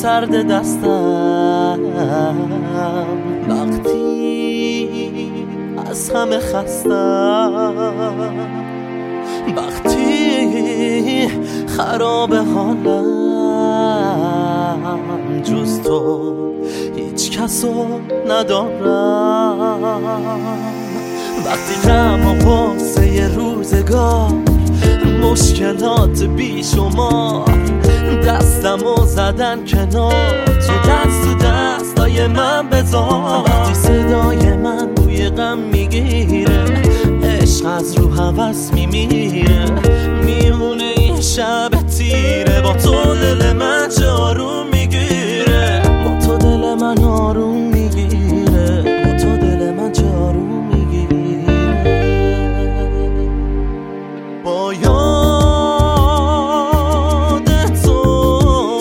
سرد دستم وقتی از همه خستم، وقتی خراب حالم، جز تو هیچ کسو ندارم. وقتی غم و غصه روزگار، مشکلات بیشمار دستمو زدن کنار، تو دست تو دستای من بذار. وقتی صدای من بوی غم میگیره، عشق از رو هوس میمیره، میمونه این شب تیره. با تو دل من چه آروم میگیره، با تو دل من آروم میگیره، با تو دل من چه آروم میگیره. با یاد تو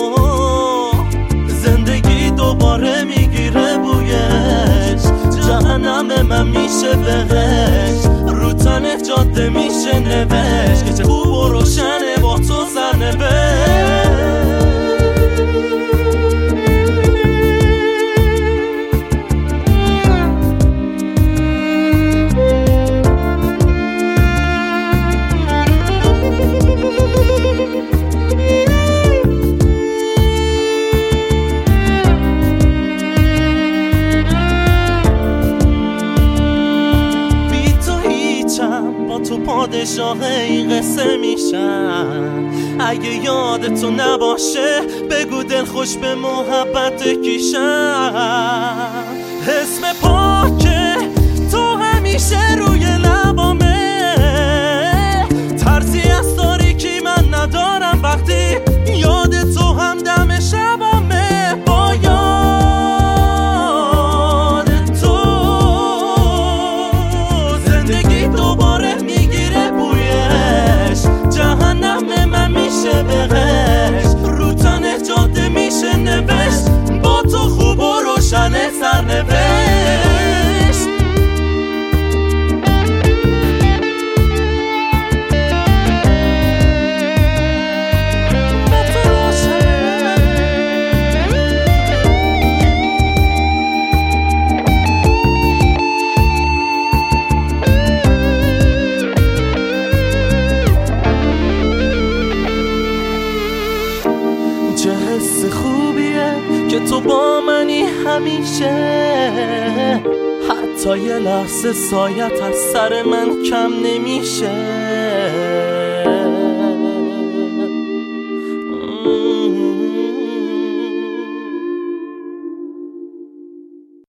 زندگی دوباره میگیره بویش، جهنم من میشه بهش، رو تنه جاده میشه نوشت که چه خوب و روشنه با تو سرنوشت. تو پادشاه این قصه میشم، اگه یاد تو نباشه بگو دل خوش به محبت کیشم. اسم پاکه تو همیشه روی لبامه، ترسی از تاریکی من ندارم وقتی یاد تو هم دم شبامه. با یاد تو زندگی دوباره میگیره بویش، جهنم من میشه بهش، رو تنه جاده میشه نوشت، با تو خوب و روشنه سرنوشت. چه حس خوبیه که تو با منی همیشه، حتی یه لحظه سایت از سر من کم نمیشه.